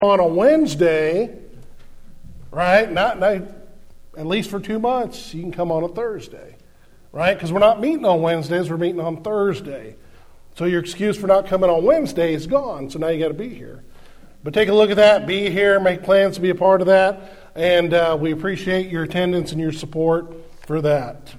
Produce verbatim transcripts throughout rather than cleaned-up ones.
on a Wednesday, right? Not, not at least for two months, you can come on a Thursday, right? Because we're not meeting on Wednesdays, we're meeting on Thursday. So your excuse for not coming on Wednesday is gone, so now you got to be here. But take a look at that, be here, make plans to be a part of that, and uh, we appreciate your attendance and your support for that.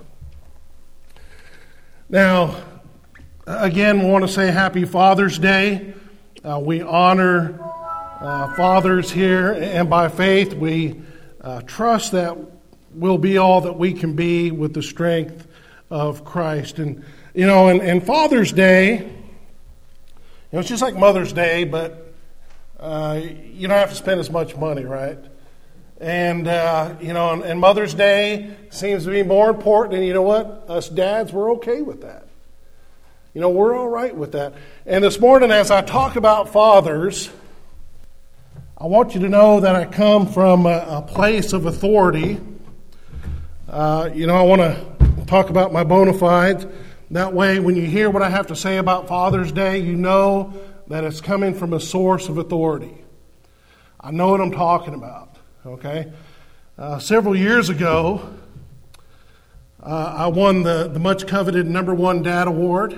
Now, again, we want to say Happy Father's Day. Uh, we honor uh, fathers here, and by faith we uh, trust that we'll be all that we can be with the strength of Christ. And, you know, and, and Father's Day, you know, it's just like Mother's Day, but uh, you don't have to spend as much money, right? And, uh, you know, and, and Mother's Day seems to be more important, and you know what? Us dads, we're okay with that. You know, we're all right with that. And this morning, as I talk about fathers, I want you to know that I come from a, a place of authority. Uh, you know, I want to talk about my bona fides. That way, when you hear what I have to say about Father's Day, you know that it's coming from a source of authority. I know what I'm talking about, okay? Uh, several years ago, uh, I won the, the much-coveted number one dad award.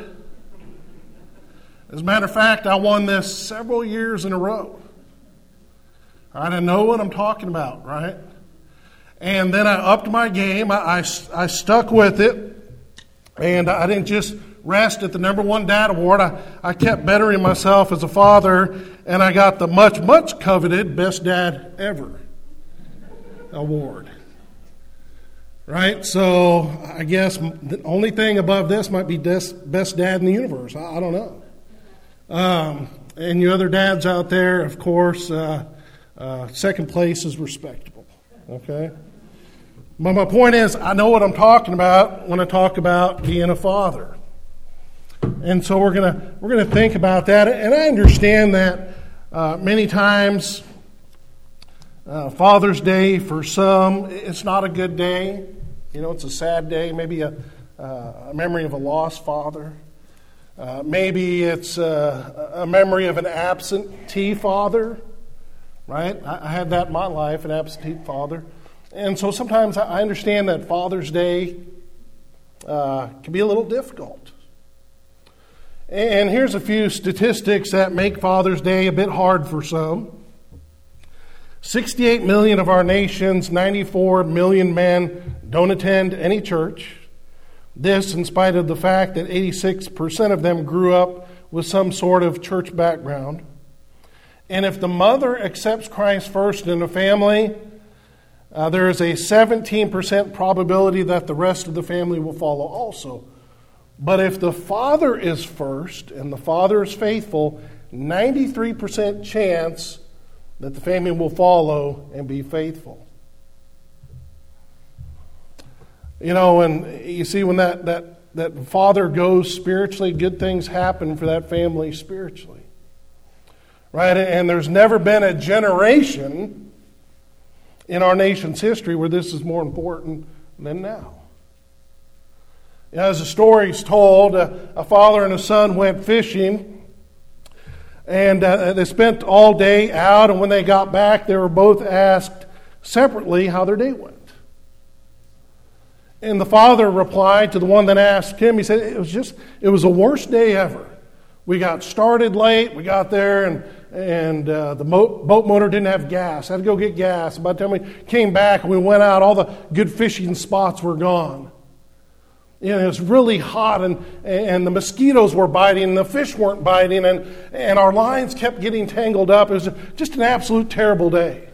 As a matter of fact, I won this several years in a row. All right, I know what I'm talking about, right? And then I upped my game. I, I, I stuck with it. And I didn't just rest at the number one dad award. I, I kept bettering myself as a father. And I got the much, much coveted best dad ever award. Right? So I guess the only thing above this might be best dad in the universe. I, I don't know. Um, and you other dads out there, of course, uh, uh, second place is respectable. Okay? But my point is, I know what I'm talking about when I talk about being a father. And so we're gonna we're gonna think about that. And I understand that uh, many times uh, Father's Day for some, it's not a good day. You know, it's a sad day. Maybe a, uh, a memory of a lost father. Uh, maybe it's uh, a memory of an absentee father, right? I, I had that in my life, an absentee father. And so sometimes I understand that Father's Day uh, can be a little difficult. And here's a few statistics that make Father's Day a bit hard for some. sixty-eight million of our nation's ninety-four million men don't attend any church. This in spite of the fact that eighty-six percent of them grew up with some sort of church background. And if the mother accepts Christ first in the family, uh, there is a seventeen percent probability that the rest of the family will follow also. But if the father is first and the father is faithful, ninety-three percent chance that the family will follow and be faithful. You know, and you see when that, that, that father goes spiritually, good things happen for that family spiritually. Right? And there's never been a generation in our nation's history where this is more important than now. You know, as the story's told, a, a father and a son went fishing, and uh, they spent all day out, and when they got back, they were both asked separately how their day went. And the father replied to the one that asked him, he said, it was just, it was the worst day ever. We got started late, we got there, and and uh, the mo- boat motor didn't have gas. I had to go get gas. By the time we came back and we went out, all the good fishing spots were gone. You know, it was really hot, and, and the mosquitoes were biting, and the fish weren't biting, and, and our lines kept getting tangled up. It was just an absolute terrible day.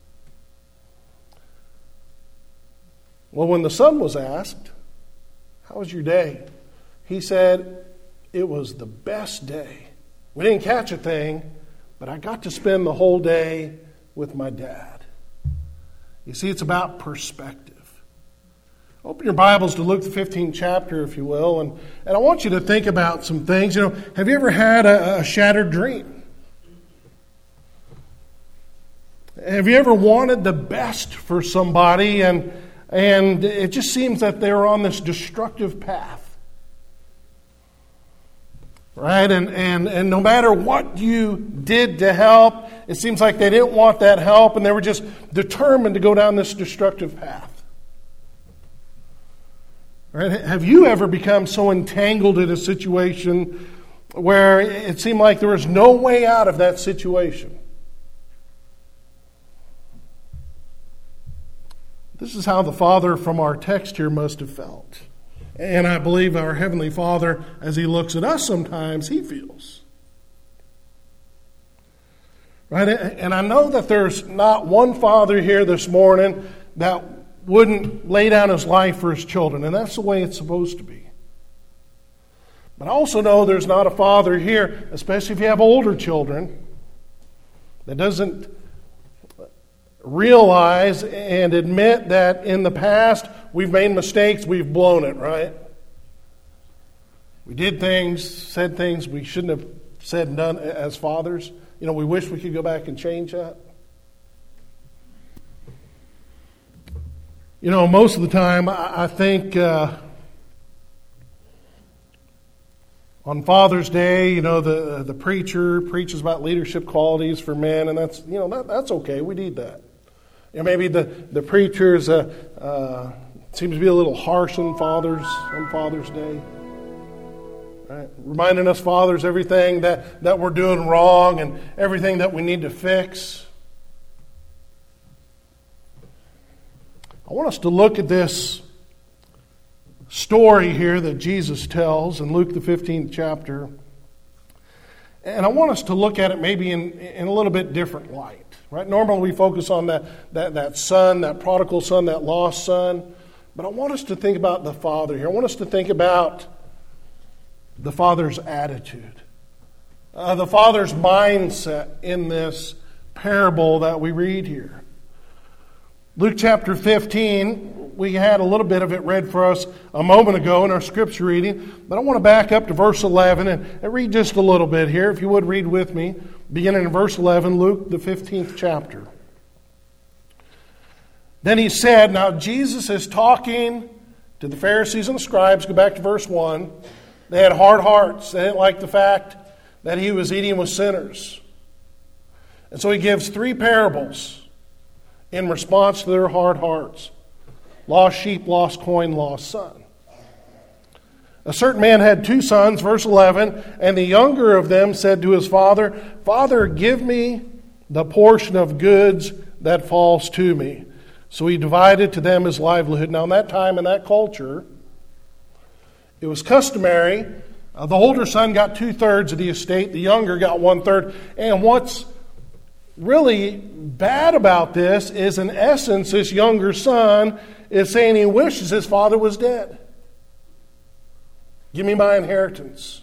Well, when the son was asked, how was your day? He said, it was the best day. We didn't catch a thing, but I got to spend the whole day with my dad. You see, it's about perspective. Open your Bibles to Luke the fifteenth chapter, if you will, and, and I want you to think about some things. You know, have you ever had a, a shattered dream? Have you ever wanted the best for somebody, and and it just seems that they're on this destructive path? right? And, and, and no matter what you did to help, it seems like they didn't want that help, and they were just determined to go down this destructive path. Right? Have you ever become so entangled in a situation where it seemed like there was no way out of that situation? This is how the Father from our text here must have felt. And I believe our Heavenly Father, as He looks at us sometimes, He feels. Right? And I know that there's not one father here this morning that wouldn't lay down his life for his children, and that's the way it's supposed to be. But I also know there's not a father here, especially if you have older children, that doesn't realize and admit that in the past we've made mistakes, we've blown it, right? We did things, said things we shouldn't have said and done as fathers. You know, we wish we could go back and change that. You know, most of the time, I think uh, on Father's Day, you know, the the preacher preaches about leadership qualities for men, and that's, you know, that, that's okay. We need that. You know, maybe the the preachers uh, uh, seems to be a little harsh on fathers on Father's Day, right? Reminding us fathers everything that that we're doing wrong and everything that we need to fix. I want us to look at this story here that Jesus tells in Luke the fifteenth chapter. And I want us to look at it maybe in, in a little bit different light. Right? Normally we focus on that, that, that son, that prodigal son, that lost son. But I want us to think about the father here. I want us to think about the father's attitude. Uh, the father's mindset in this parable that we read here. Luke chapter fifteen, we had a little bit of it read for us a moment ago in our scripture reading, but I want to back up to verse eleven and, and read just a little bit here. If you would read with me, beginning in verse eleven, Luke the fifteenth chapter. Then he said, now Jesus is talking to the Pharisees and the scribes. Go back to verse one. They had hard hearts. They didn't like the fact that he was eating with sinners. And so he gives three parables in response to their hard hearts. Lost sheep, lost coin, lost son. A certain man had two sons, verse eleven, and the younger of them said to his father, Father, give me the portion of goods that falls to me. So he divided to them his livelihood. Now in that time, in that culture, it was customary. Uh, the older son got two-thirds of the estate. The younger got one-third. And what's really bad about this is, in essence, this younger son is saying he wishes his father was dead. Give me my inheritance.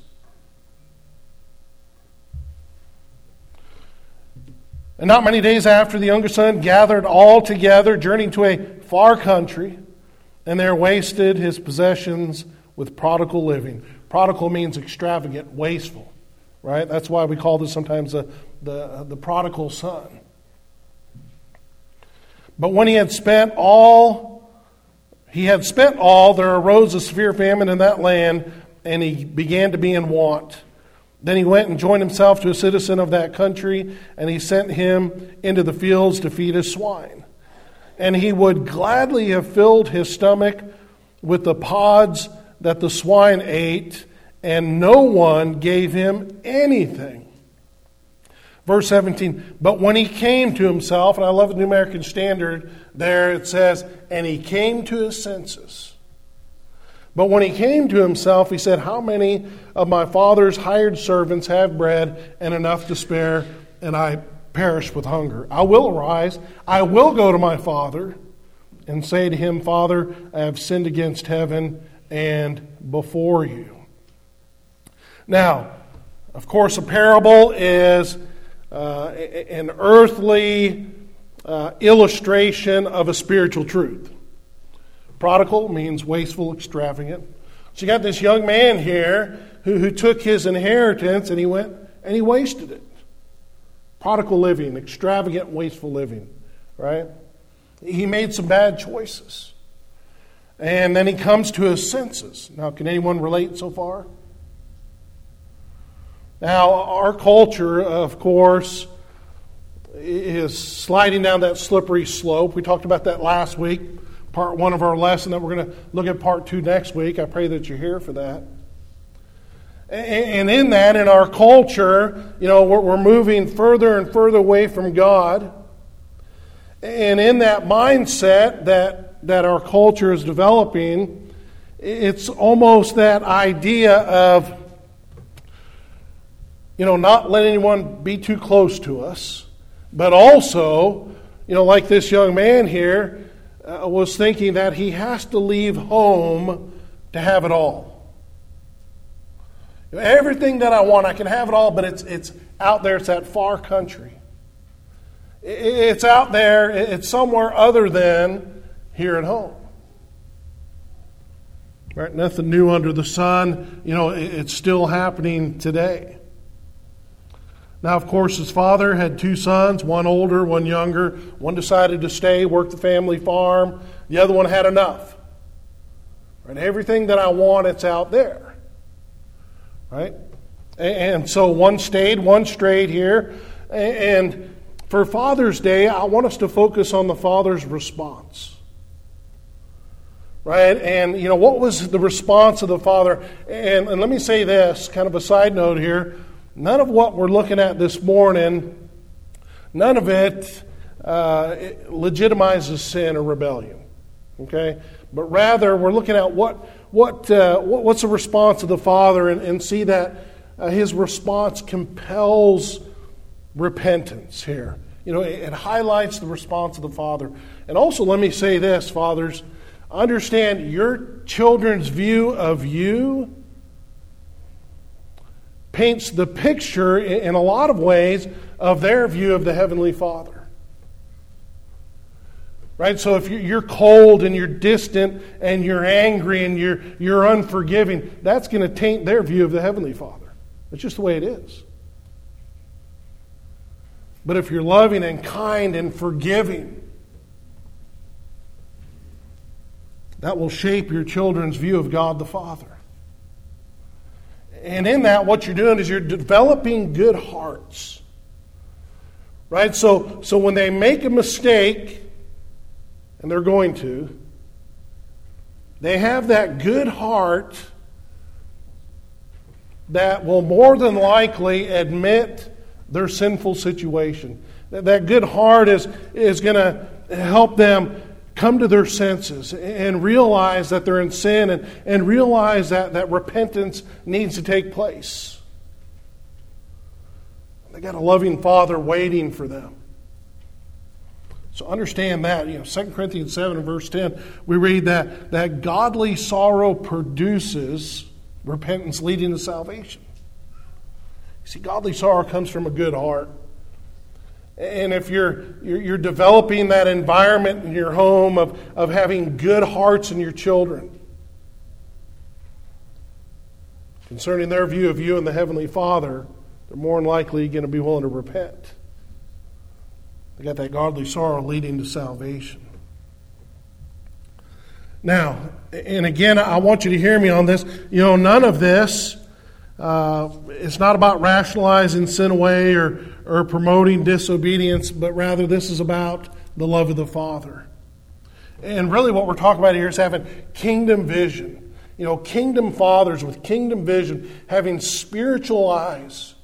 And not many days after, the younger son gathered all together, journeying to a far country, and there wasted his possessions with prodigal living. Prodigal means extravagant, wasteful, right? That's why we call this sometimes the, the, the prodigal son. But when he had spent all, he had spent all, there arose a severe famine in that land, and he began to be in want. Then he went and joined himself to a citizen of that country, and he sent him into the fields to feed his swine. And he would gladly have filled his stomach with the pods that the swine ate, and no one gave him anything. Verse seventeen, but when he came to himself, and I love the New American Standard there, it says, and he came to his senses. But when he came to himself, he said, how many of my father's hired servants have bread and enough to spare, and I perish with hunger? I will arise, I will go to my father, and say to him, Father, I have sinned against heaven and before you. Now, of course, a parable is uh, an earthly uh, illustration of a spiritual truth. Prodigal means wasteful, extravagant. So you got this young man here who, who took his inheritance and he went and he wasted it. Prodigal living, extravagant, wasteful living, right? He made some bad choices. And then he comes to his senses. Now, can anyone relate so far? Now, our culture, of course, is sliding down that slippery slope. We talked about that last week, part one of our lesson, that we're going to look at part two next week. I pray that you're here for that. And in that, in our culture, you know, we're moving further and further away from God. And in that mindset that, that our culture is developing, it's almost that idea of, you know, not letting anyone be too close to us, but also, you know, like this young man here uh, was thinking that he has to leave home to have it all. You know, everything that I want, I can have it all, but it's it's out there. It's that far country. It's out there. It's somewhere other than here at home. Right? Nothing new under the sun. You know, it's still happening today. Now, of course, his father had two sons, one older, one younger. One decided to stay, work the family farm. The other one had enough. Right? Everything that I want, it's out there. Right? And so one stayed, one strayed here. And for Father's Day, I want us to focus on the father's response. Right? And, you know, what was the response of the father? And, and let me say this, kind of a side note here. None of what we're looking at this morning, none of it, uh, it legitimizes sin or rebellion. Okay? But rather, we're looking at what what, uh, what what's the response of the father, and, and see that uh, his response compels repentance here. You know, it, it highlights the response of the father. And also, let me say this, fathers, understand your children's view of you paints the picture in a lot of ways of their view of the Heavenly Father. Right? So if you're cold and you're distant and you're angry and you're, you're unforgiving, that's going to taint their view of the Heavenly Father. It's just the way it is. But if you're loving and kind and forgiving, that will shape your children's view of God the Father. And in that, what you're doing is you're developing good hearts. Right? So, so when they make a mistake, and they're going to, they have that good heart that will more than likely admit their sinful situation. That, that good heart is, is going to help them come to their senses and realize that they're in sin, and, and realize that, that repentance needs to take place. They got a loving Father waiting for them. So understand that. You know, Second Corinthians seven and verse ten, we read that, that godly sorrow produces repentance leading to salvation. You see, godly sorrow comes from a good heart. And if you're, you're you're developing that environment in your home of, of having good hearts in your children concerning their view of you and the Heavenly Father, they're more than likely going to be willing to repent. They got that godly sorrow leading to salvation. Now, and again, I want you to hear me on this. You know, none of this, uh, it's not about rationalizing sin away or or promoting disobedience, but rather this is about the love of the Father. And really what we're talking about here is having kingdom vision. You know, kingdom fathers with kingdom vision, having spiritual eyes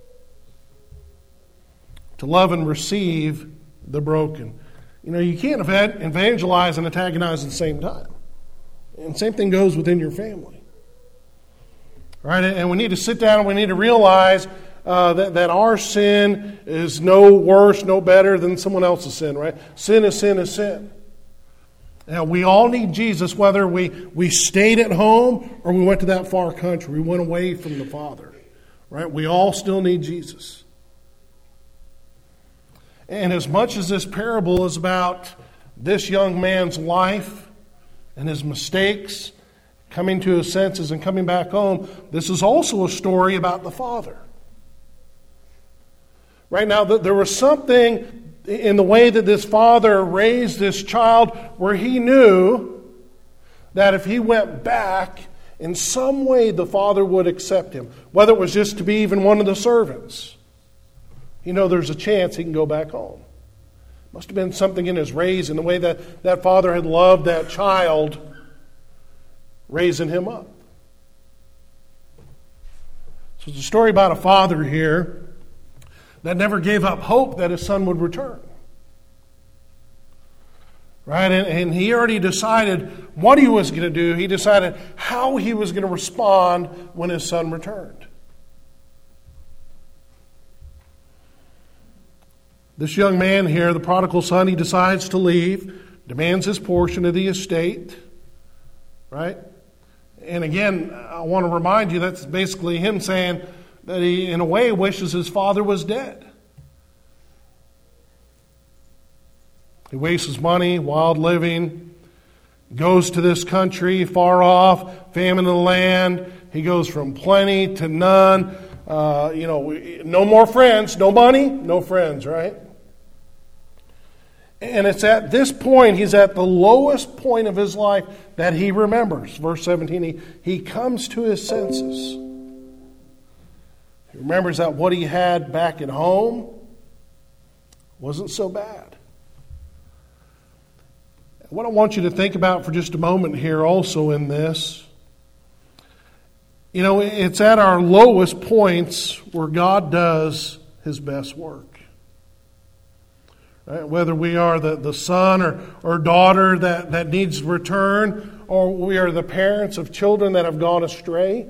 to love and receive the broken. You know, you can't evangelize and antagonize at the same time. And the same thing goes within your family. Right? And we need to sit down and we need to realize Uh, that, that our sin is no worse, no better than someone else's sin, right? Sin is sin is sin. Now, we all need Jesus, whether we, we stayed at home or we went to that far country. We went away from the Father, right? We all still need Jesus. And as much as this parable is about this young man's life and his mistakes, coming to his senses and coming back home, this is also a story about the Father. Right now, there was something in the way that this father raised this child where he knew that if he went back In some way the father would accept him, whether it was just to be even one of the servants. You know, there's a chance he can go back home. Must have been something in his raising, the way that that father had loved that child, raising him up. So it's a story about a father here that never gave up hope that his son would return. Right? And, and he already decided what he was going to do. He decided how he was going to respond when his son returned. This young man here, the prodigal son, he decides to leave, demands his portion of the estate. Right? And again, I want to remind you that's basically him saying that he, in a way, wishes his father was dead. He wastes his money, wild living, goes to this country far off, famine in the land. He goes from plenty to none. Uh, you know, no more friends, no money, no friends, right? And it's at this point, he's at the lowest point of his life that he remembers. Verse seventeen, he, he comes to his senses. He remembers that what he had back at home wasn't so bad. What I want you to think about for just a moment here also in this, you know, it's at our lowest points where God does his best work. Right? Whether we are the, the son or, or daughter that, that needs return, or we are the parents of children that have gone astray,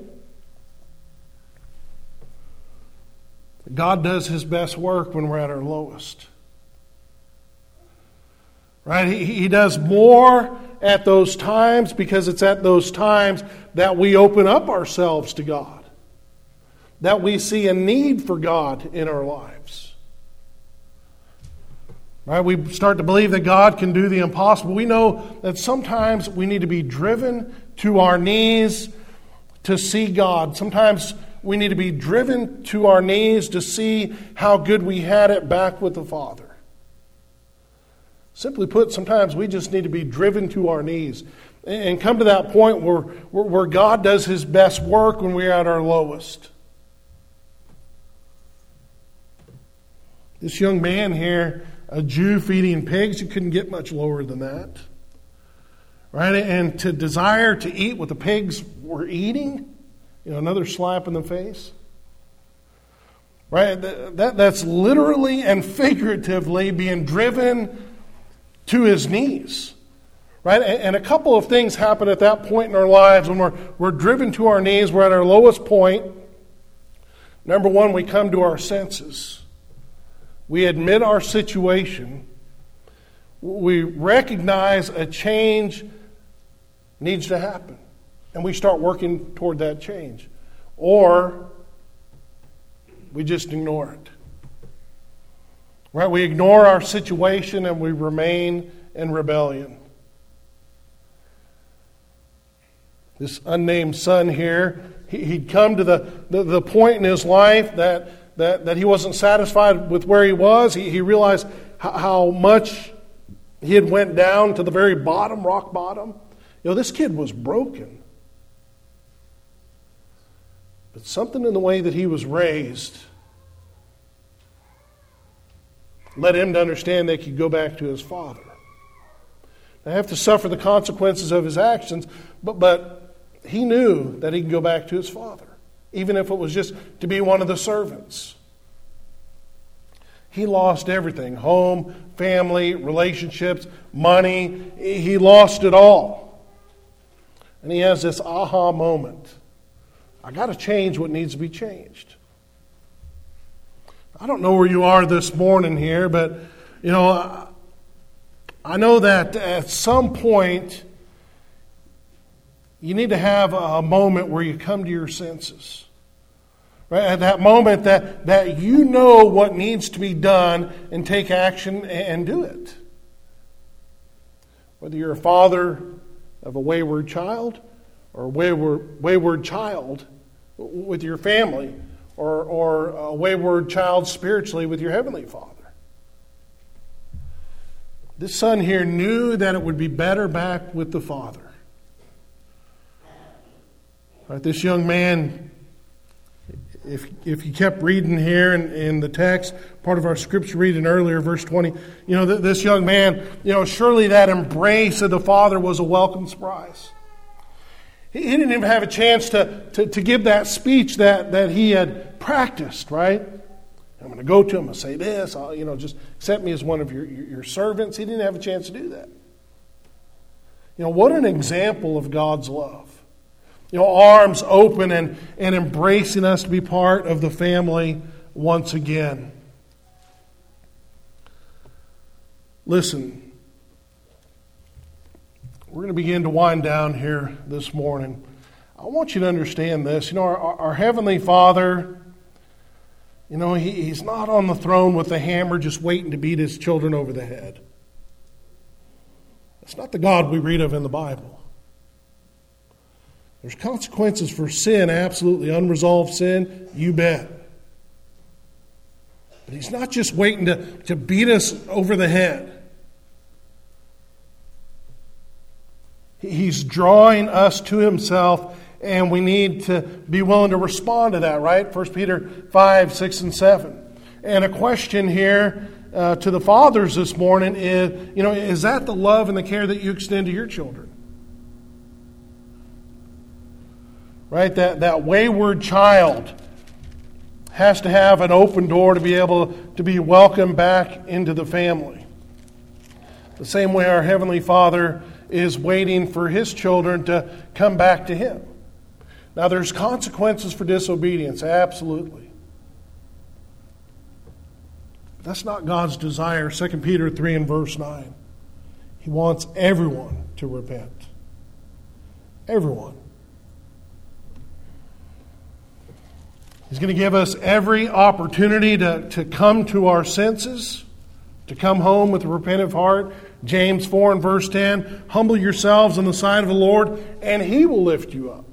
God does his best work when we're at our lowest. Right? He, he does more at those times because it's at those times that we open up ourselves to God. That we see a need for God in our lives. Right? We start to believe that God can do the impossible. We know that sometimes we need to be driven to our knees to see God. Sometimes we need to be driven to our knees to see how good we had it back with the Father. Simply put, sometimes we just need to be driven to our knees and come to that point where, where, where God does his best work when we're at our lowest. This young man here, a Jew feeding pigs, you couldn't get much lower than that. Right? And to desire to eat what the pigs were eating, you know, another slap in the face. Right? That, that, that's literally and figuratively being driven to his knees. Right? And a couple of things happen at that point in our lives when we're, we're driven to our knees, we're at our lowest point. Number one, we come to our senses. We admit our situation. We recognize a change needs to happen. And we start working toward that change. Or we just ignore it. Right? We ignore our situation and we remain in rebellion. This unnamed son here, he, he'd come to the, the, the point in his life that, that, that he wasn't satisfied with where he was. He, he realized how, how much he had went down to the very bottom, rock bottom. You know, this kid was broken. But something in the way that he was raised led him to understand that he could go back to his father. Now, have to suffer the consequences of his actions, but, but he knew that he could go back to his father, even if it was just to be one of the servants. He lost everything, home, family, relationships, money. He lost it all. And he has this aha moment. I got to change what needs to be changed. I don't know where you are this morning here, but, you know, I know that at some point you need to have a moment where you come to your senses. Right? At that moment that, that you know what needs to be done and take action and do it. Whether you're a father of a wayward child or a wayward, wayward child with your family, Or, or a wayward child spiritually with your Heavenly Father. This son here knew that it would be better back with the Father. All right, this young man, if if you kept reading here in, in the text, part of our scripture reading earlier, verse twenty, you know, th- this young man, you know, surely that embrace of the Father was a welcome surprise. He, he didn't even have a chance to, to, to give that speech that, that he had practiced, right? I'm going to go to him and say this, I'll, you know, just accept me as one of your, your, your servants. He didn't have a chance to do that. You know, what an example of God's love. You know, arms open and, and embracing us to be part of the family once again. Listen, we're going to begin to wind down here this morning. I want you to understand this. You know, our, our Heavenly Father, you know, he, He's not on the throne with a hammer just waiting to beat His children over the head. That's not the God we read of in the Bible. There's consequences for sin, absolutely unresolved sin, you bet. But He's not just waiting to, to beat us over the head. He's drawing us to Himself, and we need to be willing to respond to that, right? First Peter five, six, and seven. And a question here uh, to the fathers this morning is, you know, is that the love and the care that you extend to your children? Right? That, that wayward child has to have an open door to be able to be welcomed back into the family. The same way our Heavenly Father is waiting for His children to come back to Him. Now, there's consequences for disobedience, absolutely. That's not God's desire. Second Peter three and verse nine. He wants everyone to repent. Everyone. He's going to give us every opportunity to, to come to our senses, to come home with a repentant heart. James four and verse ten, humble yourselves in the sight of the Lord, and He will lift you up.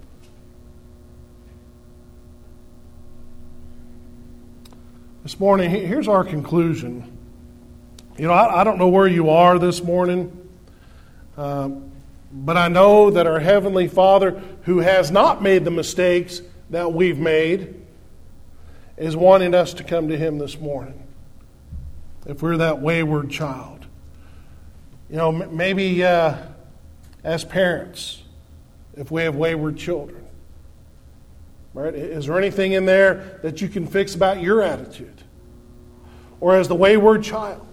This morning, here's our conclusion. You know, I, I don't know where you are this morning, um, but I know that our Heavenly Father, who has not made the mistakes that we've made, is wanting us to come to Him this morning. If we're that wayward child. You know, maybe uh, as parents, if we have wayward children. Right? Is there anything in there that you can fix about your attitude? Or as the wayward child?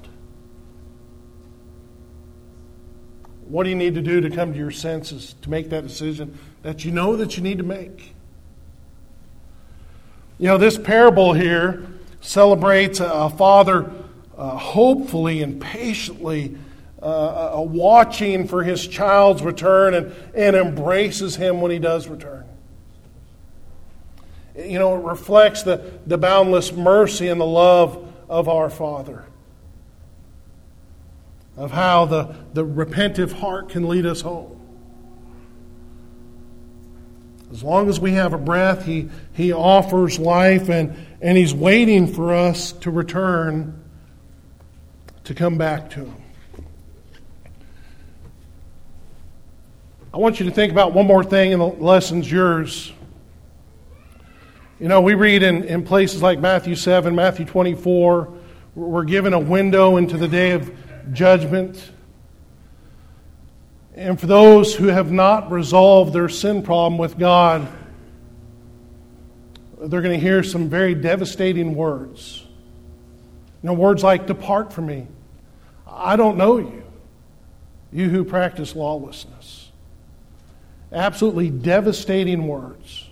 What do you need to do to come to your senses to make that decision that you know that you need to make? You know, this parable here celebrates a father uh, hopefully and patiently uh, uh, watching for his child's return and, and embraces him when he does return. You know, it reflects the, the boundless mercy and the love of our Father. Of how the, the repentive heart can lead us home. As long as we have a breath, He, he offers life, and, and He's waiting for us to return, to come back to Him. I want you to think about one more thing, and the lesson's yours. You know, we read in, in places like Matthew seven, Matthew twenty-four, we're given a window into the day of judgment. And for those who have not resolved their sin problem with God, they're going to hear some very devastating words. You know, words like, "Depart from me. I don't know you, you who practice lawlessness." Absolutely devastating words.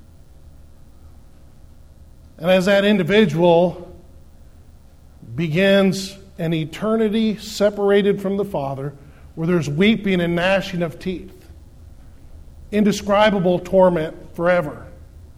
And as that individual begins an eternity separated from the Father, where there's weeping and gnashing of teeth, indescribable torment forever.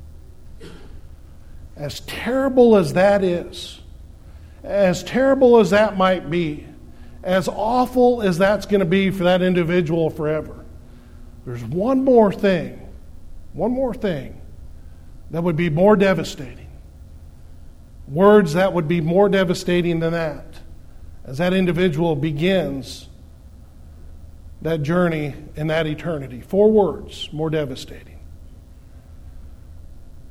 As terrible as that is, as terrible as that might be, as awful as that's going to be for that individual forever, there's one more thing, one more thing that would be more devastating. Words that would be more devastating than that, as that individual begins that journey in that eternity. Four words more devastating.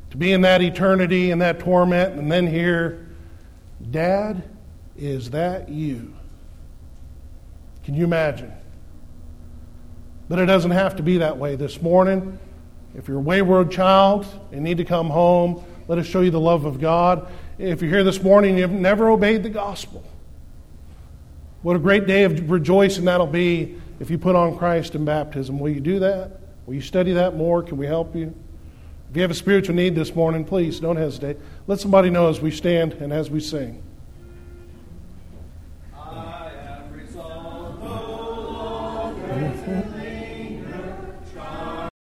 to be in that eternity and that torment, and then hear, Dad, is that you? Can you imagine? But it doesn't have to be that way this morning. If you're a wayward child and need to come home, let us show you the love of God. If you're here this morning and you've never obeyed the gospel, what a great day of rejoicing that'll be if you put on Christ in baptism. Will you do that? Will you study that more? Can we help you? If you have a spiritual need this morning, please don't hesitate. Let somebody know as we stand and as we sing. I am resolved no longer